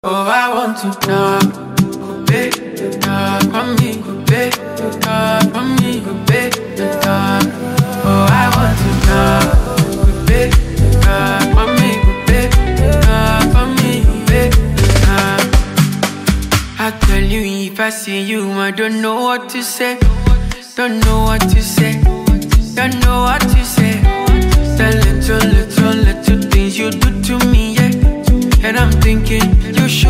Oh, I want to talk, babe, talk on me, babe, talk on me, babe, talk. Oh, I want to talk, babe, talk on me, babe, talk on me, babe, talk. I tell you if I see you, I don't know what to say, don't know what to say, don't know what to say. The little things you do to me, yeah. And I'm thinking you should